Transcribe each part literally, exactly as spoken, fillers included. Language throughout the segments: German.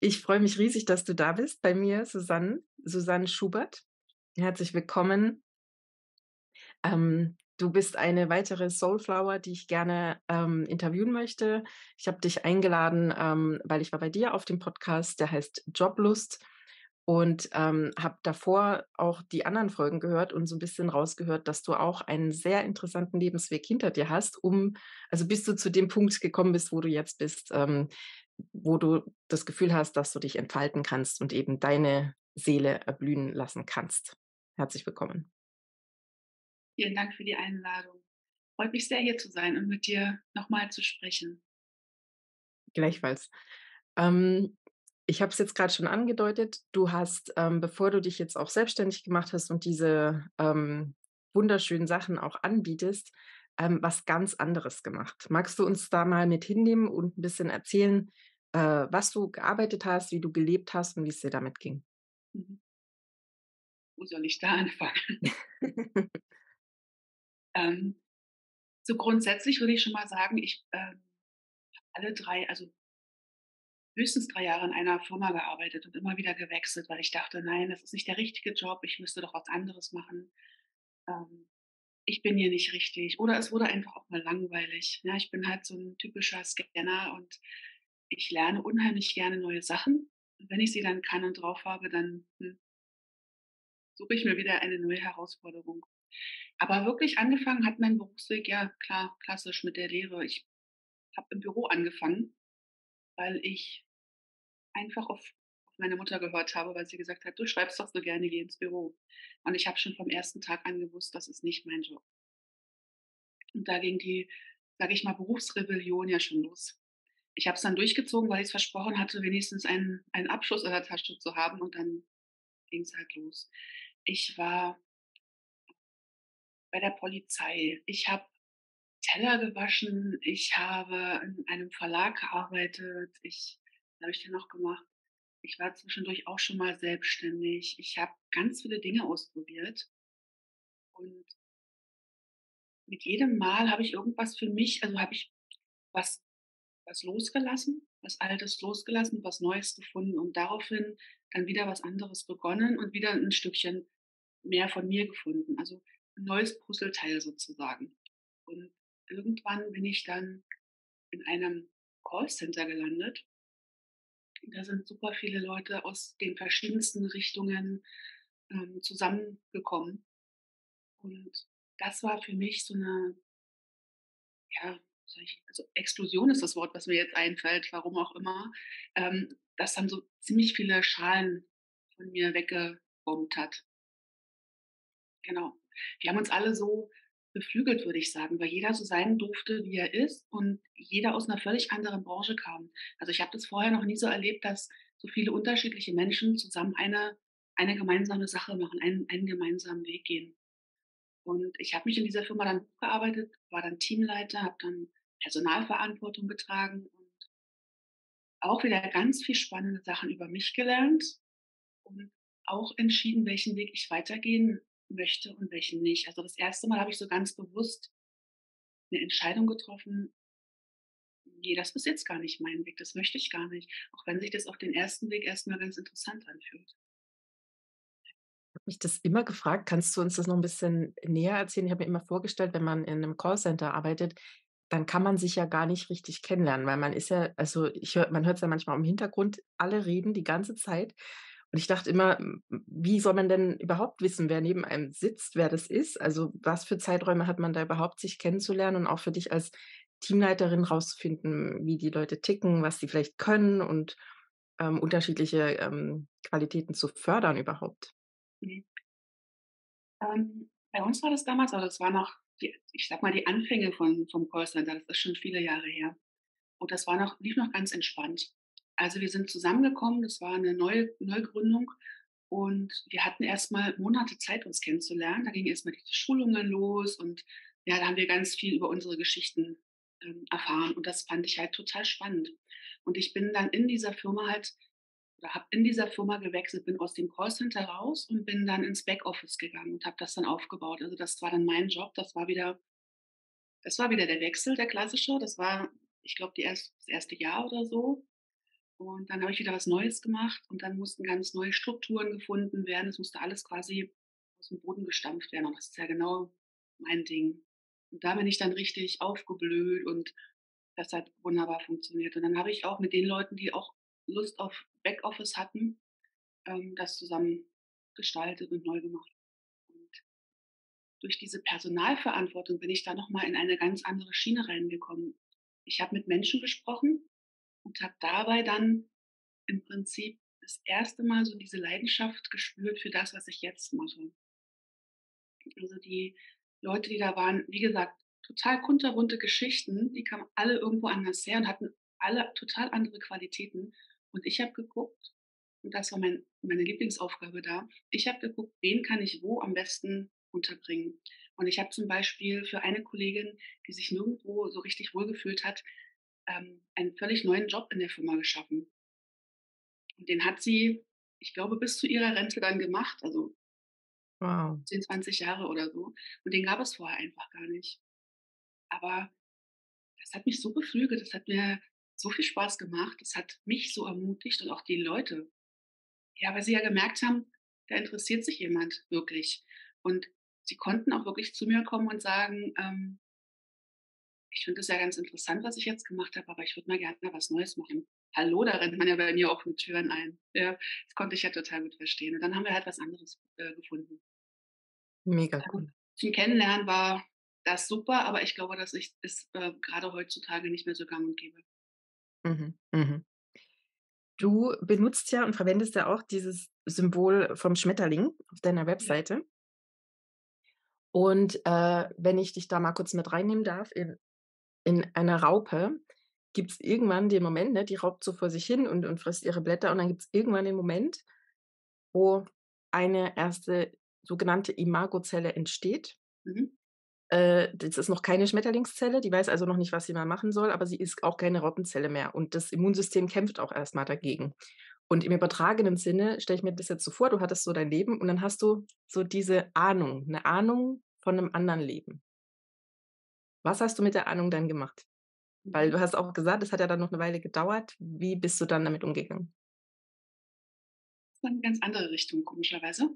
Ich freue mich riesig, dass du da bist bei mir, Susanne Susanne Schubert. Herzlich willkommen. Ähm, du bist eine weitere Soulflower, die ich gerne, ähm, interviewen möchte. Ich habe dich eingeladen, ähm, weil ich war bei dir auf dem Podcast, der heißt Joblust und, ähm, habe davor auch die anderen Folgen gehört und so ein bisschen rausgehört, dass du auch einen sehr interessanten Lebensweg hinter dir hast, um also, bis du zu dem Punkt gekommen bist, wo du jetzt bist, ähm, wo du das Gefühl hast, dass du dich entfalten kannst und eben deine Seele erblühen lassen kannst. Herzlich willkommen. Vielen Dank für die Einladung. Freut mich sehr, hier zu sein und mit dir nochmal zu sprechen. Gleichfalls. Ähm, ich habe es jetzt gerade schon angedeutet, du hast, ähm, bevor du dich jetzt auch selbstständig gemacht hast und diese, ähm, wunderschönen Sachen auch anbietest, ähm, was ganz anderes gemacht. Magst du uns da mal mit hinnehmen und ein bisschen erzählen, äh, was du gearbeitet hast, wie du gelebt hast und wie es dir damit ging? Mhm. Wo soll ich da anfangen? Ähm, so grundsätzlich würde ich schon mal sagen, ich ähm, alle drei, also höchstens drei Jahre in einer Firma gearbeitet und immer wieder gewechselt, weil ich dachte, nein, das ist nicht der richtige Job, ich müsste doch was anderes machen. Ähm, ich bin hier nicht richtig. Oder es wurde einfach auch mal langweilig. Ja, ich bin halt so ein typischer Scanner und ich lerne unheimlich gerne neue Sachen. Und wenn ich sie dann kann und drauf habe, dann hm, suche ich mir wieder eine neue Herausforderung. Aber wirklich angefangen hat mein Berufsweg, ja klar, klassisch mit der Lehre. Ich habe im Büro angefangen, weil ich einfach auf, auf meine Mutter gehört habe, weil sie gesagt hat, du schreibst doch so gerne, geh ins Büro. Und ich habe schon vom ersten Tag an gewusst, das ist nicht mein Job. Und da ging die, sage ich mal, Berufsrebellion ja schon los. Ich habe es dann durchgezogen, weil ich es versprochen hatte, wenigstens einen, einen Abschluss in der Tasche zu haben. Und dann ging es halt los. Ich war bei der Polizei. Ich habe Teller gewaschen, ich habe in einem Verlag gearbeitet, ich was habe ich denn noch gemacht? Ich war zwischendurch auch schon mal selbstständig. Ich habe ganz viele Dinge ausprobiert und mit jedem Mal habe ich irgendwas für mich, also habe ich was was losgelassen, was Altes losgelassen, was Neues gefunden und daraufhin dann wieder was anderes begonnen und wieder ein Stückchen mehr von mir gefunden. Also ein neues Puzzleteil sozusagen. Und irgendwann bin ich dann in einem Callcenter gelandet. Da sind super viele Leute aus den verschiedensten Richtungen ähm, zusammengekommen. Und das war für mich so eine, ja, sag ich, also Explosion ist das Wort, was mir jetzt einfällt, warum auch immer. Ähm, das dann so ziemlich viele Schalen von mir weggebombt hat. Genau. Wir haben uns alle so beflügelt, würde ich sagen, weil jeder so sein durfte, wie er ist und jeder aus einer völlig anderen Branche kam. Also, ich habe das vorher noch nie so erlebt, dass so viele unterschiedliche Menschen zusammen eine eine gemeinsame Sache machen, einen einen gemeinsamen Weg gehen. Und ich habe mich in dieser Firma dann hochgearbeitet, war dann Teamleiter, habe dann Personalverantwortung getragen und auch wieder ganz viel spannende Sachen über mich gelernt und auch entschieden, welchen Weg ich weitergehen möchte und welchen nicht. Also das erste Mal habe ich so ganz bewusst eine Entscheidung getroffen, nee, das ist jetzt gar nicht mein Weg, das möchte ich gar nicht, auch wenn sich das auf den ersten Weg erstmal ganz interessant anfühlt. Habe mich das immer gefragt, kannst du uns das noch ein bisschen näher erzählen? Ich habe mir immer vorgestellt, wenn man in einem Callcenter arbeitet, dann kann man sich ja gar nicht richtig kennenlernen, weil man ist ja also, ich höre man hört es ja manchmal im Hintergrund, alle reden die ganze Zeit. Und ich dachte immer, hm, wie soll man denn überhaupt wissen, wer neben einem sitzt, wer das ist? Also, was für Zeiträume hat man da überhaupt, sich kennenzulernen und auch für dich als Teamleiterin rauszufinden, wie die Leute ticken, was sie vielleicht können und, ähm, unterschiedliche, ähm, Qualitäten zu fördern überhaupt? Mhm. Ähm, bei uns war das damals, also das war noch die, ich sag mal, die Anfänge von vom Callcenter, das ist schon viele Jahre her. Und das war noch lief noch ganz entspannt. Also, wir sind zusammengekommen, das war eine neue Neugründung und wir hatten erst mal Monate Zeit, uns kennenzulernen. Da gingen erst mal diese Schulungen los und ja, da haben wir ganz viel über unsere Geschichten, ähm, erfahren und das fand ich halt total spannend. Und ich bin dann in dieser Firma halt oder habe in dieser Firma gewechselt, bin aus dem Callcenter raus und bin dann ins Backoffice gegangen und habe das dann aufgebaut. Also, das war dann mein Job. Das war wieder das war wieder der Wechsel, der klassische. Das war, ich glaube, die erst das erste Jahr oder so. Und dann habe ich wieder was Neues gemacht und dann mussten ganz neue Strukturen gefunden werden. Es musste alles quasi aus dem Boden gestampft werden und das ist ja genau mein Ding. Und da bin ich dann richtig aufgeblüht und das hat wunderbar funktioniert. Und dann habe ich auch mit den Leuten, die auch Lust auf Backoffice hatten, ähm, das zusammen gestaltet und neu gemacht. Und durch diese Personalverantwortung bin ich da noch mal in eine ganz andere Schiene reingekommen. Ich habe mit Menschen gesprochen und habe dabei dann im Prinzip das erste Mal so diese Leidenschaft gespürt für das, was ich jetzt mache. Also die Leute, die da waren, wie gesagt, total kunterbunte Geschichten, die kamen alle irgendwo anders her und hatten alle total andere Qualitäten. Und ich habe geguckt, und das war mein, meine Lieblingsaufgabe da, ich habe geguckt, wen kann ich wo am besten unterbringen. Und ich habe zum Beispiel für eine Kollegin, die sich nirgendwo so richtig wohlgefühlt hat, ähm, einen völlig neuen Job in der Firma geschaffen. Und den hat sie, ich glaube, bis zu ihrer Rente dann gemacht, also Wow. zehn, zwanzig Jahre oder so. Und den gab es vorher einfach gar nicht. Aber das hat mich so beflügelt, das hat mir so viel Spaß gemacht, das hat mich so ermutigt und auch die Leute. Ja, weil sie ja gemerkt haben, da interessiert sich jemand wirklich. Und sie konnten auch wirklich zu mir kommen und sagen, ähm, ich finde es ja ganz interessant, was ich jetzt gemacht habe, aber ich würde mal gerne was Neues machen. Hallo, da rennt man ja bei mir auch mit Türen ein. Ja, das konnte ich ja total gut verstehen. Und dann haben wir halt was anderes äh, gefunden. Mega Also, cool. zum Kennenlernen war das super, aber ich glaube, das ist ist, äh, grade heutzutage nicht mehr so gang und gäbe. Mhm, mhm. Du benutzt ja und verwendest ja auch dieses Symbol vom Schmetterling auf deiner Ja. Webseite. Und, äh, wenn ich dich da mal kurz mit reinnehmen darf, in in einer Raupe gibt's irgendwann den Moment, ne, die raubt so vor sich hin und und frisst ihre Blätter und dann gibt's irgendwann den Moment, wo eine erste sogenannte Imagozelle entsteht. Mhm. Äh, das ist noch keine Schmetterlingszelle, die weiß also noch nicht, was sie mal machen soll, aber sie ist auch keine Raupenzelle mehr und das Immunsystem kämpft auch erst mal dagegen. Und im übertragenen Sinne stelle ich mir das jetzt so vor, du hattest so dein Leben und dann hast du so diese Ahnung 'ne Ahnung von 'nem anderen Leben. Was hast du mit der Ahnung dann gemacht? Weil Mhm. du hast auch gesagt, es hat ja dann noch 'ne Weile gedauert. Wie bist du dann damit umgegangen? Das war 'ne ganz andere Richtung komischerweise.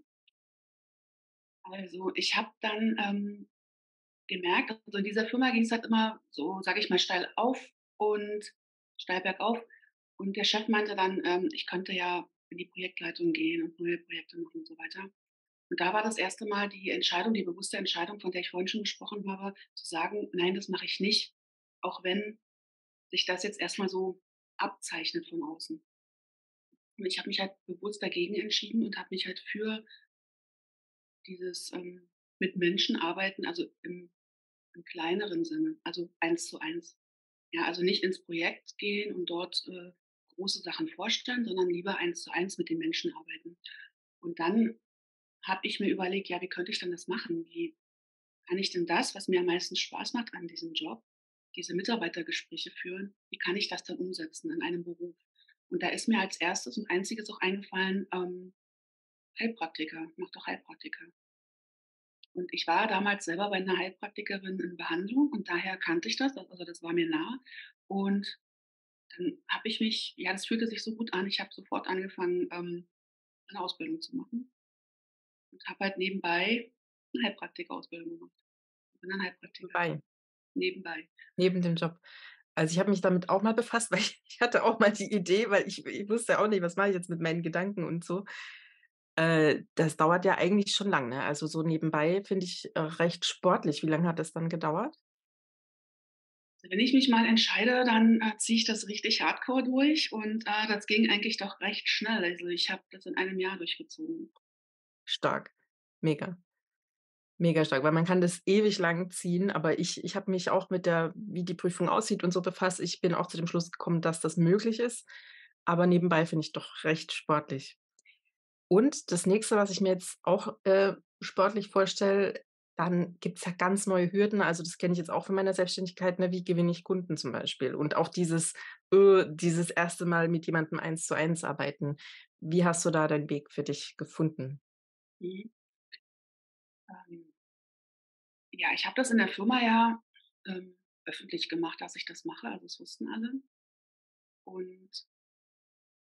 Also, ich habe dann, ähm, gemerkt, also in dieser Firma ging's halt immer so, sage ich mal, steil auf und steil bergauf. Und der Chef meinte dann, ähm, ich könnte ja in die Projektleitung gehen und neue Projekte machen und so weiter. Und da war das erste Mal die Entscheidung, die bewusste Entscheidung, von der ich vorhin schon gesprochen habe, zu sagen: „Nein, das mache ich nicht“, auch wenn sich das jetzt erst mal so abzeichnet von außen. Und ich habe mich halt bewusst dagegen entschieden und habe mich halt für dieses, ähm, mit Menschen arbeiten, also im im kleineren Sinne, also eins zu eins. Ja, also nicht ins Projekt gehen und dort, äh, große Sachen vorstellen, sondern lieber eins zu eins mit den Menschen arbeiten. Und dann habe ich mir überlegt: „Ja, wie könnte ich denn das machen? Wie kann ich denn das, was mir am meisten Spaß macht an diesem Job, diese Mitarbeitergespräche führen, wie kann ich das dann umsetzen in einem Beruf?“ Und da ist mir als erstes und einziges auch eingefallen, ähm, Heilpraktiker, mach doch Heilpraktiker. Und ich war damals selber bei einer Heilpraktikerin in Behandlung und daher kannte ich das, also das war mir nah. Und dann habe ich mich, ja, das fühlte sich so gut an. Ich habe sofort angefangen, ähm, 'ne Ausbildung zu machen und habe halt nebenbei 'ne Heilpraktikerausbildung gemacht. Ich bin dann Heilpraktikerin, Bei nebenbei. neben dem Job. Also, ich habe mich damit auch mal befasst, weil ich ich hatte auch mal die Idee, weil ich ich wusste ja auch nicht, was mache ich jetzt mit meinen Gedanken und so. Äh, das dauert ja eigentlich schon lang, ne? Also, so nebenbei finde ich, äh, recht sportlich. Wie lange hat das dann gedauert? Also, wenn ich mich mal entscheide, dann, äh, ziehe ich das richtig hardcore durch und, äh, das ging eigentlich doch recht schnell. Also, ich habe das in einem Jahr durchgezogen. Stark. Mega. Mega stark, weil man kann das ewig lang ziehen, aber ich ich habe mich auch mit der wie die Prüfung aussieht und so befasst. Ich bin auch zu dem Schluss gekommen, dass das möglich ist, aber nebenbei finde ich doch recht sportlich. Und das Nächste, was ich mir jetzt auch, äh, sportlich vorstelle, dann gibt's ja ganz neue Hürden. Also, das kenne ich jetzt auch von meiner Selbstständigkeit, ne? Wie gewinne ich Kunden zum Beispiel? Und auch dieses, äh dieses erste Mal mit jemandem eins zu eins arbeiten. Wie hast du da deinen Weg für dich gefunden? Mhm. Ähm, ja, ich habe das in der Firma ja, ähm, öffentlich gemacht, dass ich das mache, also, das wussten alle. Und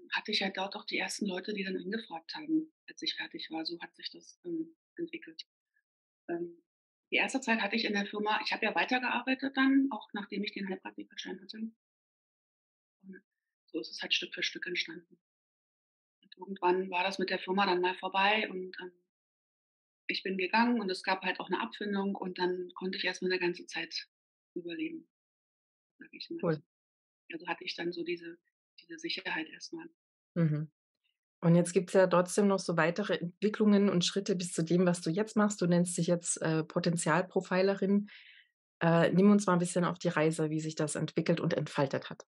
hatte ich ja dort auch die ersten Leute, die dann angefragt haben, als ich fertig war. So hat sich das, ähm, entwickelt. Ähm, die erste Zeit hatte ich in der Firma ich habe ja weitergearbeitet dann, auch nachdem ich den Heilpraktikerschein hatte. Und so ist es halt Stück für Stück entstanden. Und irgendwann war das mit der Firma dann mal vorbei und, ähm, ich bin gegangen und es gab halt auch 'ne Abfindung und dann konnte ich erst mal 'ne ganze Zeit überleben, sage ich mal. Cool. Also, hatte ich dann so diese diese Sicherheit erst mal. Mhm. Und jetzt gibt's ja trotzdem noch so weitere Entwicklungen und Schritte bis zu dem, was du jetzt machst. Du nennst dich jetzt, äh, Potenzialprofilerin. Äh, nimm uns mal 'n bisschen auf die Reise, wie sich das entwickelt und entfaltet hat.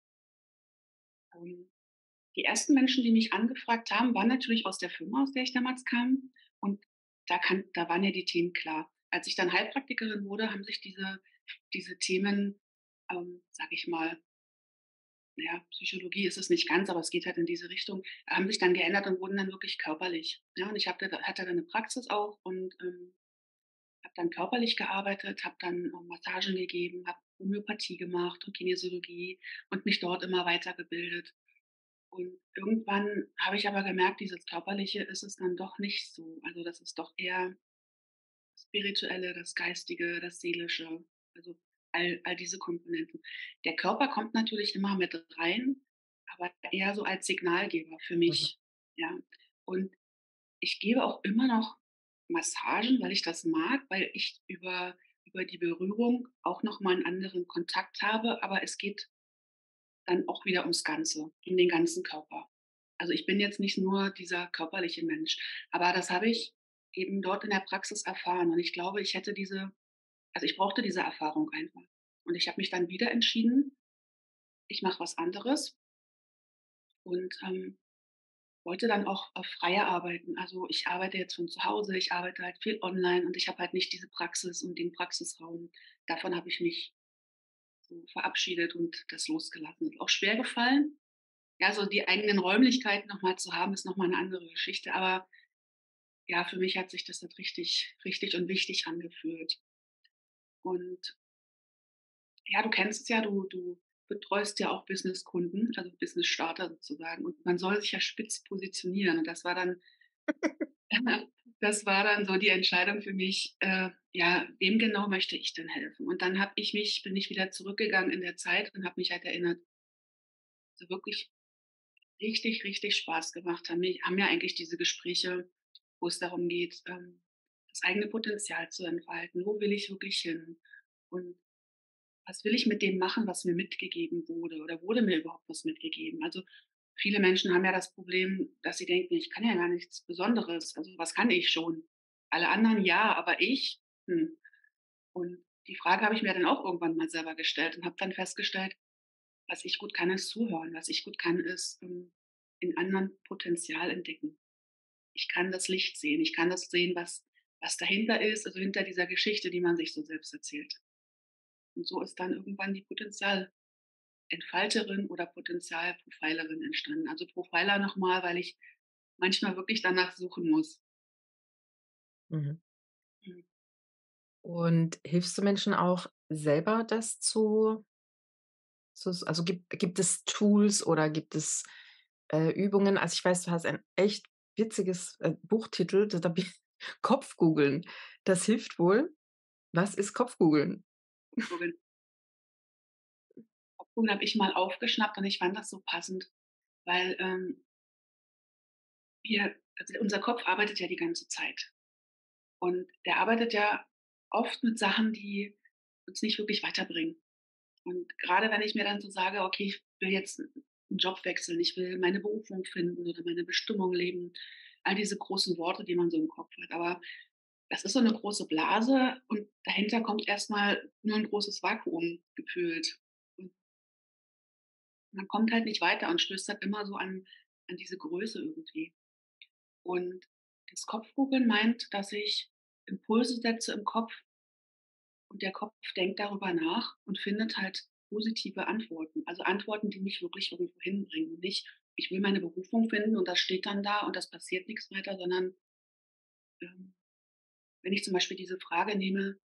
Ähm, die ersten Menschen, die mich angefragt haben, waren natürlich aus der Firma, aus der ich damals kam. Und da kann da waren ja die Themen klar. Als ich dann Heilpraktikerin wurde, haben sich diese diese Themen, ähm, sage ich mal ja, Psychologie ist es nicht ganz, aber es geht halt in diese Richtung, haben sich dann geändert und wurden dann wirklich körperlich. Ja, und ich habe da hatte da 'ne Praxis auch und, ähm, habe dann körperlich gearbeitet, habe dann, ähm, Massagen gegeben, habe Homöopathie gemacht und Kinesiologie und mich dort immer weitergebildet. Und irgendwann habe ich aber gemerkt, dieses Körperliche ist es dann doch nicht so. Also, das ist doch eher Spirituelle, das Geistige, das Seelische, also all all diese Komponenten. Der Körper kommt natürlich immer mit rein, aber eher so als Signalgeber für Mhm. mich, ja? Und ich gebe auch immer noch Massagen, weil ich das mag, weil ich über über die Berührung auch noch mal 'n anderen Kontakt habe, aber es geht dann auch wieder ums Ganze, um den ganzen Körper. Also, ich bin jetzt nicht nur dieser körperliche Mensch, aber das habe ich eben dort in der Praxis erfahren und ich glaube, ich hätte diese also, ich brauchte diese Erfahrung einfach. Und ich habe mich dann wieder entschieden, ich mache was anderes und, ähm, wollte dann auch, äh, freier arbeiten. Also, ich arbeite jetzt von zu Hause, ich arbeite halt viel online und ich habe halt nicht diese Praxis und den Praxisraum. Davon habe ich mich so verabschiedet und das losgelassen. Ist auch schwergefallen. Ja, so die eigenen Räumlichkeiten noch mal zu haben, ist noch mal 'ne andere Geschichte, aber ja, für mich hat sich das halt richtig richtig und wichtig angefühlt. Und ja, du kennst es ja, du du betreust ja auch Businesskunden, also Business-Starter sozusagen. Und man soll sich ja spitz positionieren. Und das war dann das war dann so die Entscheidung für mich, äh, ja, wem genau möchte ich denn helfen? Und dann habe ich mich bin ich wieder zurückgegangen in der Zeit und habe mich halt erinnert so wirklich richtig, richtig Spaß gemacht haben mi haben mir eigentlich diese Gespräche, wo es darum geht, ähm, das eigene Potenzial zu entfalten. Wo will ich wirklich hin? Und was will ich mit dem machen, was mir mitgegeben wurde oder wurde mir überhaupt was mitgegeben? Also, viele Menschen haben ja das Problem, dass sie denken: „Ich kann ja gar nichts Besonderes. Also, was kann ich schon? Alle anderen ja, aber ich, hm.“ Und die Frage habe ich mir dann auch irgendwann mal selber gestellt und habe dann festgestellt, was ich gut kann, ist zuhören. Was ich gut kann, ist, ähm, in anderen Potenzial entdecken. Ich kann das Licht sehen. Ich kann das sehen, was was dahinter ist, also hinter dieser Geschichte, die man sich so selbst erzählt. Und so ist dann irgendwann die Potenzialentfalterin oder Potenzialprofilerin entstanden. Also Profiler noch mal, weil ich manchmal wirklich danach suchen muss. Mhm. Mhm. Und hilfst du Menschen auch selber, das zu zu s also, gibt gibt es Tools oder gibt es, äh, Übungen? Also, ich weiß, du hast ein echt witziges, äh, Buchtitel, da da bi Kopfgoogeln. Das hilft wohl. Was ist Kopfgoogeln? Kopfgoogeln. Kopfgoogeln habe ich mal aufgeschnappt und ich fand das so passend, weil, ähm wir also, unser Kopf arbeitet ja die ganze Zeit. Und der arbeitet ja oft mit Sachen, die uns nicht wirklich weiterbringen. Und grade wenn ich mir dann so sage: „Okay, ich will jetzt 'n 'n Job wechseln, ich will meine Berufung finden oder meine Bestimmung leben“, all diese großen Worte, die man so im Kopf hat. Aber das ist so 'ne große Blase und dahinter kommt erst mal nur 'n großes Vakuum gefühlt. Und man kommt halt nicht weiter und stößt halt immer so an an diese Größe irgendwie. Und das Kopfgoogeln meint, dass ich Impulse setze im Kopf und der Kopf denkt darüber nach und findet halt positive Antworten. Also, Antworten, die mich wirklich irgendwo hinbringen und nicht: „Ich will meine Berufung finden und das steht dann da und es passiert nix weiter“, sondern ähm, wenn ich zum Beispiel diese Frage nehme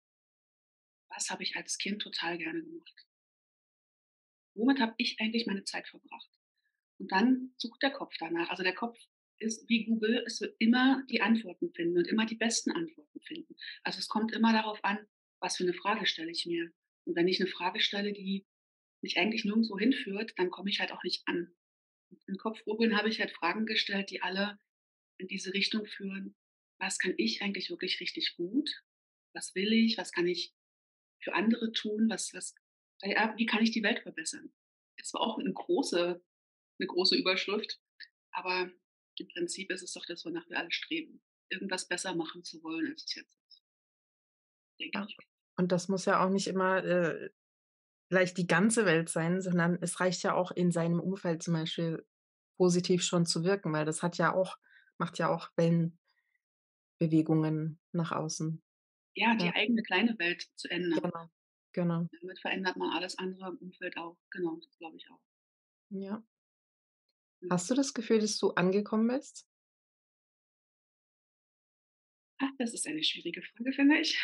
„Was habe ich als Kind total gerne gemacht?“ Womit habe ich eigentlich meine Zeit verbracht? Und dann sucht der Kopf danach. Also, der Kopf ist wie Google, es wird immer die Antworten finden und immer die besten Antworten finden. Also, es kommt immer darauf an, was für 'ne Frage stelle ich mir. Und wenn ich 'ne Frage stelle, die mich eigentlich nirgendswo hinführt, dann komme ich halt auch nicht an. Im Kopfgrübeln habe ich halt Fragen gestellt, die alle in diese Richtung führen: „Was kann ich eigentlich wirklich richtig gut? Was will ich? Was kann ich für andere tun? Was was ja, wie kann ich die Welt verbessern?“ Das war auch 'ne große 'ne große Überschrift, aber im Prinzip ist es doch das, wonach wir alle streben, irgendwas besser machen zu wollen, als es jetzt ist, denke Ja. ich. Und das muss ja auch nicht immer, äh, gleich die ganze Welt sein, sondern es reicht ja auch in seinem Umfeld zum Beispiel positiv schon zu wirken, weil das hat ja auch macht ja auch Wellenbewegungen nach außen. Ja, die Ja, eigene kleine Welt zu ändern. genau, genau. Damit verändert man alles andere im Umfeld auch. Genau, das glaube ich auch. Ja. Mhm. Hast du das Gefühl, dass du angekommen bist? Ach, das ist eine schwierige Frage, finde ich.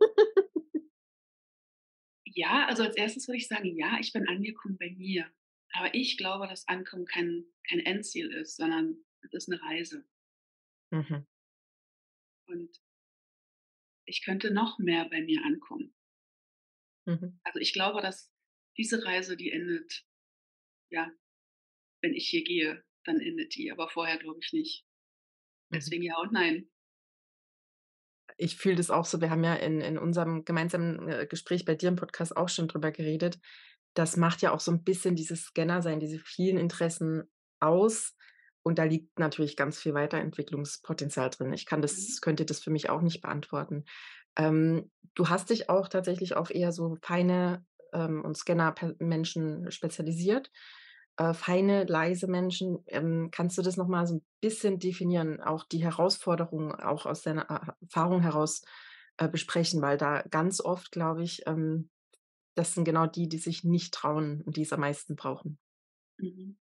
Ja, also als Erstes würde ich sagen, ja, ich bin angekommen bei mir. Aber ich glaube, dass Ankommen kein kein Endziel ist, sondern es ist 'ne Reise. Mhm, Und ich könnte noch mehr bei mir ankommen. mhm, Also, ich glaube, dass diese Reise, die endet, ja, wenn ich hier gehe, dann endet die, aber vorher glaube ich nicht. mhm. Deswegen ja und nein. Ich fühle das auch so. Wir haben ja in in unserem gemeinsamen, äh, Gespräch bei dir im Podcast auch schon drüber geredet. Das macht ja auch so 'n bisschen dieses Scanner-Sein, diese vielen Interessen aus. Und da liegt natürlich ganz viel Weiterentwicklungspotenzial drin. Ich kann Mhm. das könnte das für mich auch nicht beantworten. Ähm, du hast dich auch tatsächlich auf eher so feine, ähm, und Scanner Menschen spezialisiert. Äh, feine, leise Menschen, ähm, kannst du das noch mal so 'n bisschen definieren, auch die Herausforderungen auch aus deiner Er Erfahrung heraus, äh, besprechen? Weil da ganz oft, glaube ich, ähm, das sind genau die, die sich nicht trauen und die es am meisten brauchen. Mhm.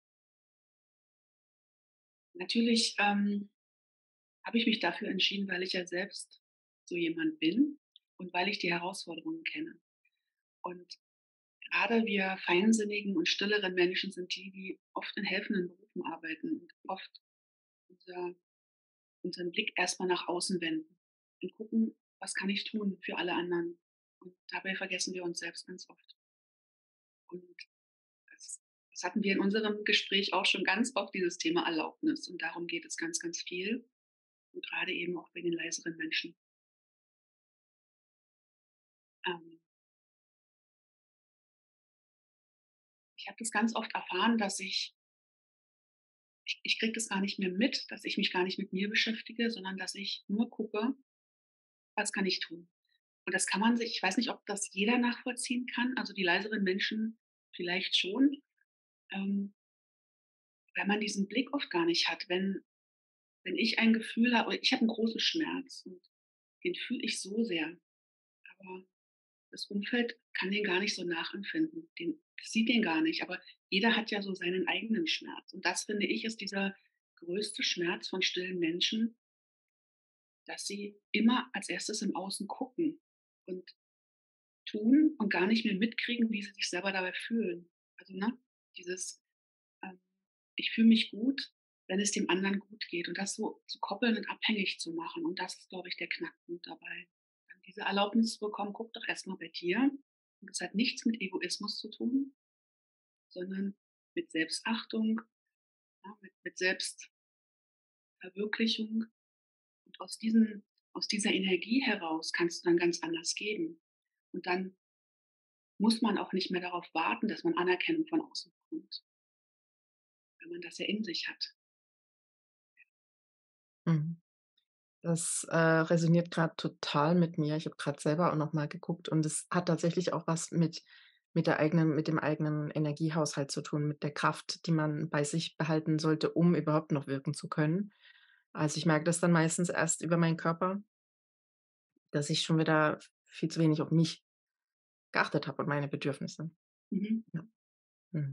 Natürlich, ähm, habe ich mich dafür entschieden, weil ich ja selbst so jemand bin und weil ich die Herausforderungen kenne. Und grade wir feinsinnigen und stilleren Menschen sind die, die oft in helfenden Berufen arbeiten und oft unser unseren Blick erst mal nach außen wenden und gucken: „Was kann ich tun für alle anderen?“ Und dabei vergessen wir uns selbst ganz oft. Und das das hatten wir in unserem Gespräch auch schon ganz oft, dieses Thema Erlaubnis. Und darum geht es ganz, ganz viel und grade eben auch bei den leiseren Menschen. Ähm, ich habe das ganz oft erfahren, dass ich ich ich kriege das gar nicht mehr mit, dass ich mich gar nicht mit mir beschäftige, sondern dass ich nur gucke: „Was kann ich tun?“ Und das kann man sich ich weiß nicht, ob das jeder nachvollziehen kann, also die leiseren Menschen vielleicht schon, ähm, weil man diesen Blick oft gar nicht hat. Wenn wenn ich ein Gefühl habe ich habe 'n großen Schmerz und den fühle ich so sehr, aber das Umfeld kann den gar nicht so nachempfinden. Den sieht den gar nicht, aber jeder hat ja so seinen eigenen Schmerz. Und das, finde ich, ist dieser größte Schmerz von stillen Menschen, dass sie immer als Erstes im Außen gucken und tun und gar nicht mehr mitkriegen, wie sie sich selber dabei fühlen. Also, ne, dieses, ähm, ich fühle mich gut, wenn es dem anderen gut geht und das so zu koppeln und abhängig zu machen. Und das ist, glaube ich, der Knackpunkt dabei. Dann diese Erlaubnis zu bekommen: „Guck doch erst mal bei dir.“ Und das hat nichts mit Egoismus zu tun, sondern mit Selbstachtung, ja, mit mit Selbstverwirklichung. Und aus diesen aus dieser Energie heraus kannst du dann ganz anders geben. Und dann muss man auch nicht mehr darauf warten, dass man Anerkennung von außen bekommt, weil man das ja in sich hat. Mhm. Das, äh, resoniert grad total mit mir. Ich habe grad selber auch noch mal geguckt und es hat tatsächlich auch was mit mit der eigenen mit dem eigenen Energiehaushalt zu tun, mit der Kraft, die man bei sich behalten sollte, um überhaupt noch wirken zu können. Also, ich merke das dann meistens erst über meinen Körper, dass ich schon wieder viel zu wenig auf mich geachtet habe und meine Bedürfnisse. Mhm. Ja. Mhm.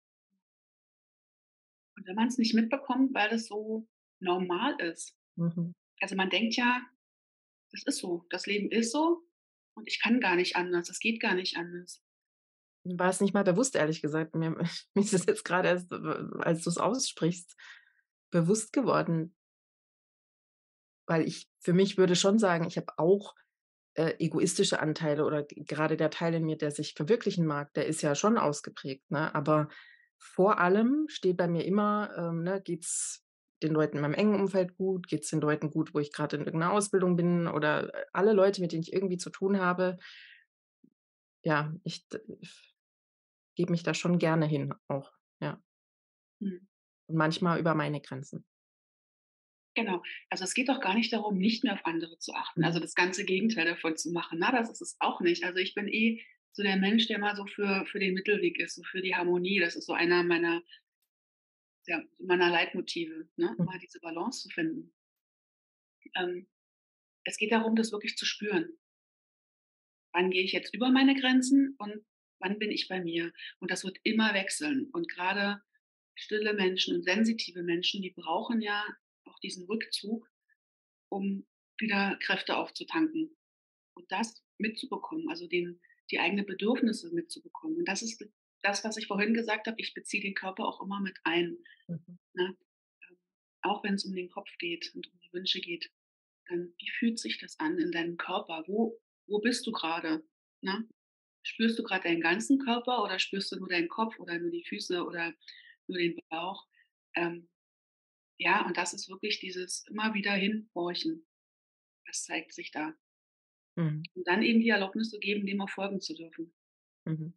Und wenn man es nicht mitbekommt, weil das so normal ist. Mhm. Also, man denkt ja, das ist so. Das Leben ist so und ich kann gar nicht anders. Es geht gar nicht anders. war es nicht mal bewusst, ehrlich gesagt. Mir mir ist es jetzt grade erst, w als du's aussprichst, bewusst geworden. Weil ich für mich würde schon sagen, ich habe auch, äh, egoistische Anteile oder g grade der Teil in mir, der sich verwirklichen mag, der ist ja schon ausgeprägt, ne? Aber vor allem steht bei mir immer, ähm, ne, geht's den Leuten in meinem engen Umfeld gut? Geht's den Leuten gut, wo ich grad in irgend 'ner Ausbildung bin oder, äh, alle Leute, mit denen ich irgendwie zu tun habe. Ja, ich d f gebe mich da schon gerne hin auch, ja. Mhm. Und manchmal über meine Grenzen. Genau. Also, es geht doch gar nicht darum, nicht mehr auf andere zu achten, also, Mhm. das ganze Gegenteil davon zu machen, ne? Das ist es auch nicht. Also, ich bin eh so der Mensch, der immer so für für den Mittelweg ist, so für die Harmonie. Das ist so einer meiner ja, meiner Leitmotive, ne, Mhm. immer diese Balance zu finden. Ähm, es geht darum, das wirklich zu spüren. Wann gehe ich jetzt über meine Grenzen und wann bin ich bei mir? Und das wird immer wechseln. Und grade stille Menschen und sensitive Menschen, die brauchen ja auch diesen Rückzug, um wieder Kräfte aufzutanken und das mitzubekommen, also, den die eigenen Bedürfnisse mitzubekommen. Und das ist d das, was ich vorhin gesagt habe, ich beziehe den Körper auch immer mit ein, Mhm. ne? Ähm, auch wenn's um den Kopf geht und um die Wünsche geht, dann wie fühlt sich das an in deinem Körper? Wo wo bist du grade, ne? Spürst du grad deinen ganzen Körper oder spürst du nur deinen Kopf oder nur die Füße oder nur den Bauch? Ähm, ja, und das ist wirklich dieses immer wieder hinhorchen. Was zeigt sich da? Mhm. Und dann eben die Erlaubnis zu geben, dem auch folgen zu dürfen. Mhm.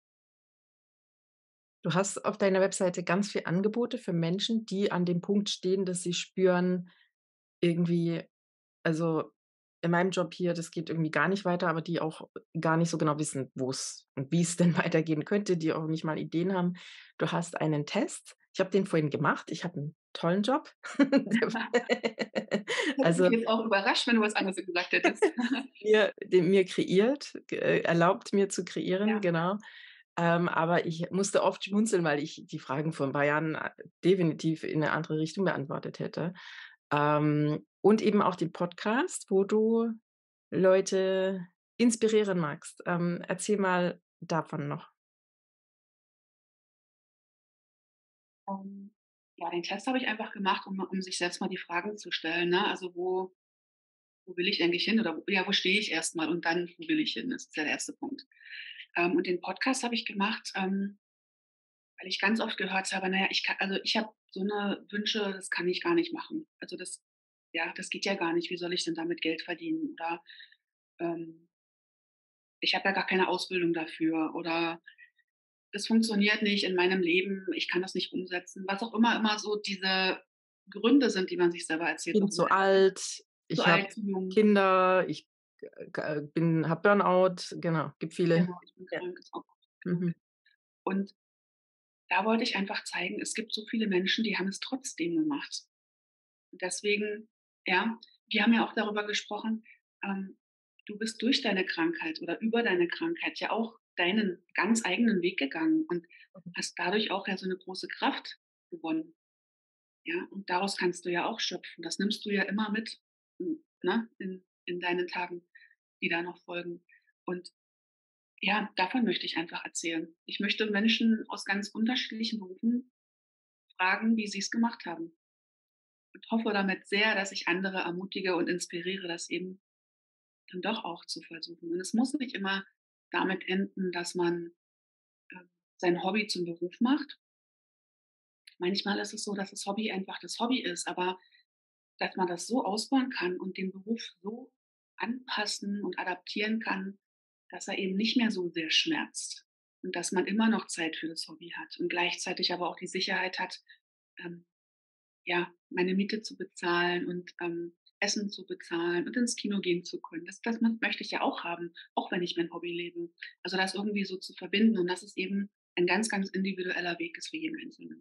Du hast auf deiner Webseite ganz viel Angebote für Menschen, die an dem Punkt stehen, dass sie spüren, irgendwie also, in meinem Job hier, das geht irgendwie gar nicht weiter, aber die auch gar nicht so genau wissen, wo's und wie's denn weitergehen könnte, die auch nicht mal Ideen haben. Du hast einen Test. Ich habe den vorhin gemacht. Ich habe 'n tollen Job. Hätte mich Also jetzt auch überrascht, wenn du was anderes gesagt hättest. mir den mir kreiert g äh, erlaubt, mir zu kreieren, Ja. genau. Ähm, aber ich musste oft schmunzeln, weil ich die Fragen vor 'n paar Jahren a definitiv in 'ne andere Richtung beantwortet hätte. Ähm, und eben auch den Podcast, wo du Leute inspirieren magst. Ähm, erzähl mal davon noch. Ähm, ja, den Test habe ich einfach gemacht, um um sich selbst mal die Fragen zu stellen, ne? Also, wo wo will ich eigentlich hin oder ja, wo stehe ich erst mal und dann, wo will ich hin? Das ist ja der erste Punkt. Ähm, und den Podcast habe ich gemacht, ähm, weil ich ganz oft gehört habe: „Na ja, ich ka also, ich habe so 'ne Wünsche, das kann ich gar nicht machen. Also, das ja, das geht ja gar nicht. Wie soll ich denn damit Geld verdienen?“ Oder, ähm „Ich habe ja gar keine Ausbildung dafür“ oder „Das funktioniert nicht in meinem Leben, ich kann das nicht umsetzen.“ Was auch immer immer so diese Gründe sind, die man sich selber erzählt, Bin warum man zu etwas nicht alt, zu ich habe alt, zu jung. Kinder, ich g g bin habe Burnout, genau, gibt viele Genau, ich bin ja. krank, ist auch oft genug. Mhm. Und da wollte ich einfach zeigen, es gibt so viele Menschen, die haben es trotzdem gemacht. Und deswegen ja, wir haben ja auch darüber gesprochen, ähm, du bist durch deine Krankheit oder über deine Krankheit ja auch deinen ganz eigenen Weg gegangen und Mhm. hast dadurch auch ja so 'ne große Kraft gewonnen. Ja, und daraus kannst du ja auch schöpfen. Das nimmst du ja immer mit, hm, ne, in in deinen Tagen, die da noch folgen. Und ja, davon möchte ich einfach erzählen. Ich möchte Menschen aus ganz unterschiedlichen Berufen fragen, wie sie's gemacht haben. Und hoffe damit sehr, dass ich andere ermutige und inspiriere, das eben dann doch auch zu versuchen. Und es muss nicht immer damit enden, dass man, ähm, sein Hobby zum Beruf macht. Manchmal ist es so, dass das Hobby einfach das Hobby ist, aber dass man das so ausbauen kann und den Beruf so anpassen und adaptieren kann, dass er eben nicht mehr so sehr schmerzt und dass man immer noch Zeit für das Hobby hat und gleichzeitig aber auch die Sicherheit hat, ähm, ja, meine Miete zu bezahlen und, ähm, Essen zu bezahlen und ins Kino gehen zu können. Das das m möchte ich ja auch haben, auch wenn ich mein Hobby lebe. Also, das irgendwie so zu verbinden und dass es eben ein ganz, ganz individueller Weg ist für jeden Einzelnen.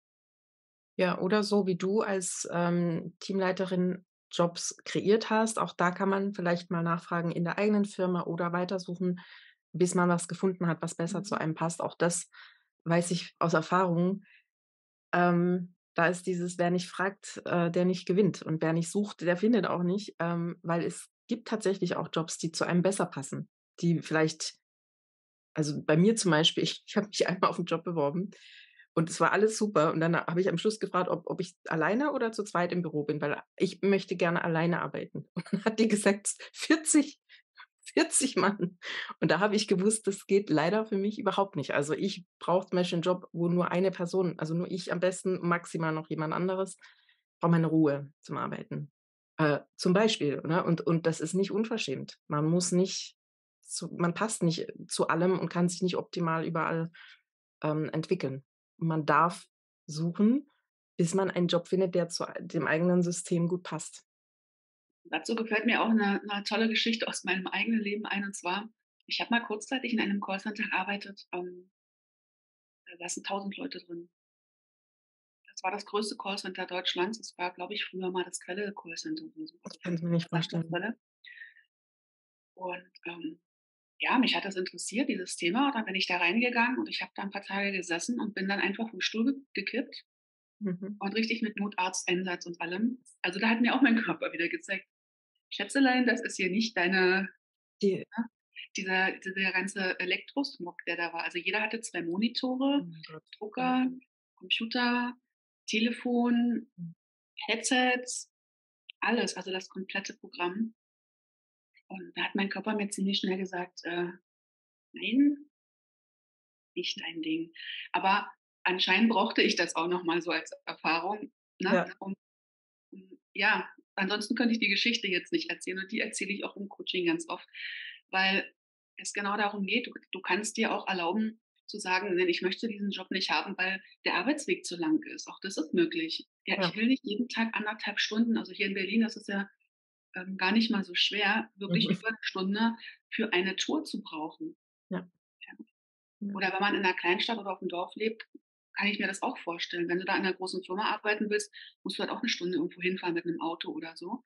Ja, oder so wie du als, ähm, Teamleiterin Jobs kreiert hast. Auch da kann man vielleicht mal nachfragen in der eigenen Firma oder weitersuchen, bis man was gefunden hat, was besser zu Mhm. einem passt. Auch das weiß ich aus Erfahrung. Ähm, da ist dieses: „Wer nicht fragt, äh, der nicht gewinnt.“ Und wer nicht sucht, der findet auch nicht, ähm, weil es gibt tatsächlich auch Jobs, die zu einem besser passen, die vielleicht Also, bei mir zum Beispiel, ich ich habe mich einmal auf 'n Job beworben und es war alles super und dann habe ich am Schluss gefragt, ob ob ich alleine oder zu zweit im Büro bin, weil ich möchte gerne alleine arbeiten. Und dann hat die gesagt: „vierzig, vierzig Mann." Und da habe ich gewusst, das geht leider für mich überhaupt nicht. Also, ich brauche zum Beispiel 'n Job, wo nur eine Person, also nur ich am besten, maximal noch jemand anderes, brauche meine Ruhe zum Arbeiten. Äh, zum Beispiel, ne? Und und das ist nicht unverschämt. Man muss nicht zu man passt nicht zu allem und kann sich nicht optimal überall, ähm, entwickeln. Man darf suchen, bis man einen Job findet, der zu dem eigenen System gut passt. Dazu gefällt mir auch 'ne 'ne tolle Geschichte aus meinem eigenen Leben ein, und zwar, ich habe mal kurzzeitig in einem Callcenter gearbeitet, ähm, da saßen tausend Leute drin. Das war das größte Callcenter Deutschlands. Das war, glaube ich, früher mal das Quelle Callcenter oder so, also Ich kann's von mir nicht Sascha vorstellen. Quelle. Und, ähm, ja, mich hat das interessiert, dieses Thema. Und dann bin ich da reingegangen und ich habe da 'n paar Tage gesessen und bin dann einfach vom Stuhl ge gekippt Mhm. und richtig mit Notarzteinsatz und allem. Also, da hat mir auch mein Körper wieder gezeigt: „Schätzelein, das ist hier nicht deine“, Die ne? Dieser dieser ganze Elektrosmog, der da war. Also, jeder hatte zwei Oh Monitore, mein Gott. Ja. Drucker, Computer, Telefon, Mhm. Headsets, alles, also das komplette Programm. Und da hat mein Körper mir ziemlich schnell gesagt, äh: „Nein, nicht dein Ding.“ Aber anscheinend brauchte ich das auch noch mal so als Erfahrung, ne, Ja. um um ja, ansonsten könnte ich die Geschichte jetzt nicht erzählen, und die erzähle ich auch im Coaching ganz oft, weil es genau darum geht, du du kannst dir auch erlauben zu sagen: „Nein, ich möchte diesen Job nicht haben, weil der Arbeitsweg zu lang ist.“ Auch das ist möglich. Ja, ich Ja. will nicht jeden Tag anderthalb Stunden, also hier in Berlin ist es ja, ähm, gar nicht mal so schwer, wirklich Mhm. über 'ne Stunde für eine Tour zu brauchen. Ja. Ja. Ja. Oder wenn man in 'ner Kleinstadt oder auf'm Dorf lebt, kann ich mir das auch vorstellen. Wenn du da in 'ner großen Firma arbeiten willst, musst du halt auch 'ne Stunde irgendwo hinfahren mit 'nem Auto oder so.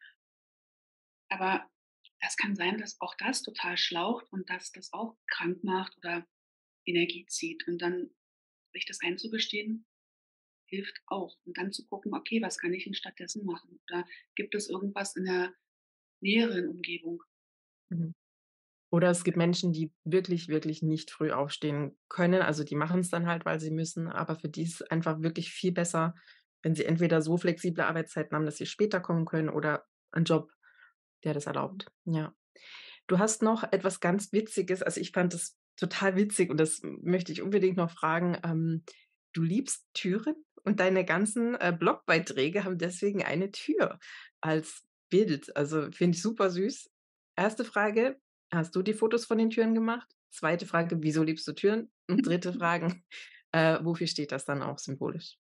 Aber das kann sein, dass auch das total schlaucht und dass das auch krank macht oder Energie zieht. Und dann sich das einzugestehen, hilft auch. Und dann zu gucken: „Okay, was kann ich 'n stattdessen machen? Oder gibt es irgendwas in der näheren Umgebung?“ Mhm. Oder es gibt Menschen, die wirklich, wirklich nicht früh aufstehen können. Also, die machen's dann halt, weil sie müssen, aber für die ist es einfach wirklich viel besser, wenn sie entweder so flexible Arbeitszeiten haben, dass sie später kommen können oder 'n Job, der das erlaubt. Ja. Du hast noch etwas ganz Witziges, also, ich fand das total witzig und das m möchte ich unbedingt noch fragen. Ähm, du liebst Türen und deine ganzen, äh, Blogbeiträge haben deswegen eine Tür als Bild. Also, finde ich super süß. Erste Frage: Hast du die Fotos von den Türen gemacht? Zweite Frage: Wieso liebst du Türen? Und dritte Fragen, äh, wofür steht das dann auch symbolisch?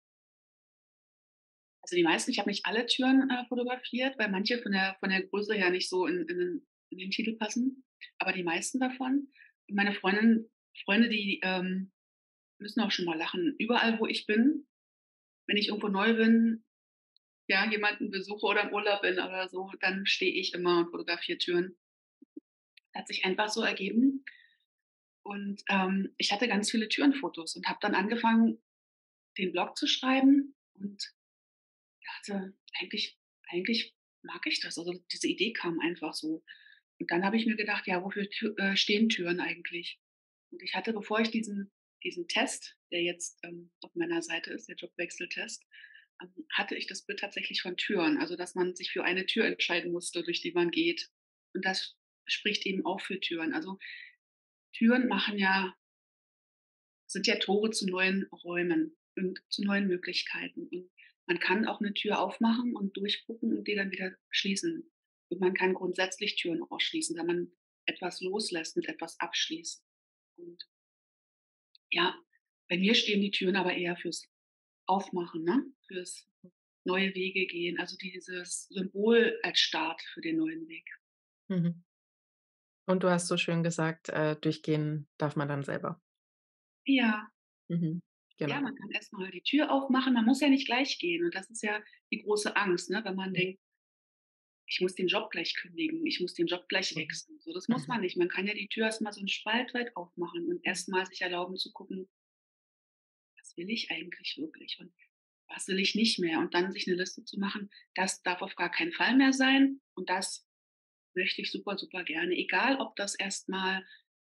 Also, die meisten, ich habe nicht alle Türen, äh, fotografiert, weil manche von der von der Größe her nicht so in in den in den Titel passen, aber die meisten davon. Und meine Freundin Freunde, die, ähm, müssen auch schon mal lachen. Überall, wo ich bin, wenn ich irgendwo neu bin, ja, jemanden besuche oder im Urlaub bin oder so, dann stehe ich immer und fotografiere Türen. Hat sich einfach so ergeben. Und, ähm, ich hatte ganz viele Türenfotos und habe dann angefangen, den Blog zu schreiben und dachte: „Eigentlich eigentlich mag ich das.“ Also, diese Idee kam einfach so. Und dann habe ich mir gedacht: „Ja, wofür Tür äh, stehen Türen eigentlich?“ Und ich hatte, bevor ich diesen diesen Test, der jetzt, ähm, auf meiner Seite ist, der Jobwechseltest, ähm, hatte ich das Bild tatsächlich von Türen, also, dass man sich für eine Tür entscheiden musste, durch die man geht. Und das spricht eben auch für Türen. Also, Türen machen ja sind ja Tore zu neuen Räumen und zu neuen Möglichkeiten. Und man kann auch 'ne Tür aufmachen und durchgucken und die dann wieder schließen. Und man kann grundsätzlich Türen auch schließen, wenn man etwas loslässt und etwas abschließt. Und ja, bei mir stehen die Türen aber eher fürs Aufmachen, ne? Fürs neue Wege gehen, also dieses Symbol als Start für den neuen Weg. Mhm. Und du hast so schön gesagt, äh, durchgehen darf man dann selber. Ja. Mhm. Ja, Genau. man kann erst mal die Tür aufmachen. Man muss ja nicht gleich gehen. Und das ist ja die große Angst, ne, wenn man Mhm. denkt: „Ich muss den Job gleich kündigen. Ich muss den Job gleich Mhm. wechseln.“ So, das muss Mhm. man nicht. Man kann ja die Tür erst mal so 'n Spalt weit aufmachen und Mhm. erst mal sich erlauben zu gucken „Was will ich eigentlich wirklich und was will ich nicht mehr?“ Und dann sich 'ne Liste zu machen: „Das darf auf gar keinen Fall mehr sein und das möchte ich super, super gerne.“ Egal, ob das erst mal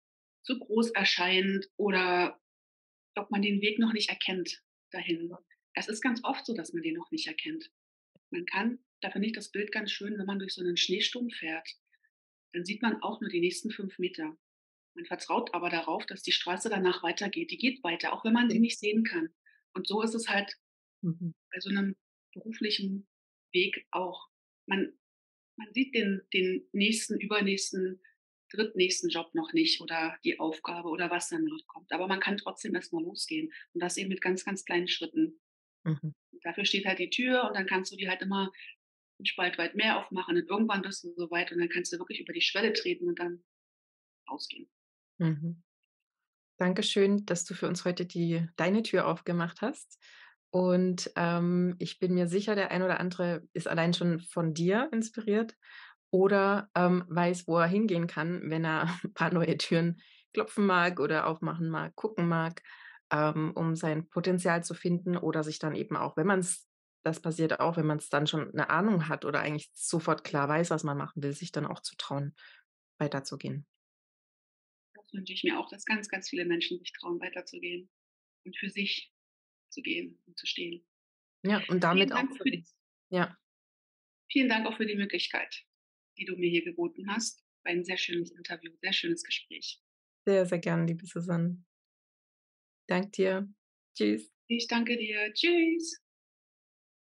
zu groß erscheint oder ob man den Weg noch nicht erkennt dahin. Es ist ganz oft so, dass man den noch nicht erkennt. Man kann da finde ich das Bild ganz schön, wenn man durch so einen Schneesturm fährt, dann sieht man auch nur die nächsten fünf Meter. Man vertraut aber darauf, dass die Straße danach weitergeht. Die geht weiter, auch wenn man sie Okay. nicht sehen kann. Und so ist es halt Mhm. bei so 'nem beruflichen Weg auch. Man man sieht den den nächsten, übernächsten, drittnächsten Job noch nicht oder die Aufgabe oder was danach kommt. Aber man kann trotzdem erst mal losgehen und das eben mit ganz, ganz kleinen Schritten. Mhm. Dafür steht halt die Tür und dann kannst du die halt immer 'n Spalt weit mehr aufmachen und irgendwann bist du so weit und dann kannst du wirklich über die Schwelle treten und dann rausgehen. Mhm. Dankeschön, dass du für uns heute die deine Tür aufgemacht hast. Und, ähm, ich bin mir sicher, der ein oder andere ist allein schon von dir inspiriert oder, ähm, weiß, wo er hingehen kann, wenn er 'n paar neue Türen klopfen mag oder aufmachen mag, gucken mag, ähm, um sein Potenzial zu finden oder sich dann eben auch, wenn man's das passiert auch, wenn man's dann schon 'ne Ahnung hat oder eigentlich sofort klar weiß, was man machen will, sich dann auch zu trauen, weiterzugehen. Das wünsche ich mir auch, dass ganz, ganz viele Menschen sich trauen, weiterzugehen und für sich zu gehen und zu stehen. Ja, und Vielen damit auch Dank für für die uns. Ja. vielen Dank auch für die Möglichkeit, die du mir hier geboten hast. War ein sehr schönes Interview, sehr schönes Gespräch. Sehr, sehr gern, liebe Susanne. Danke dir. Tschüss. Ich danke dir. Tschüss.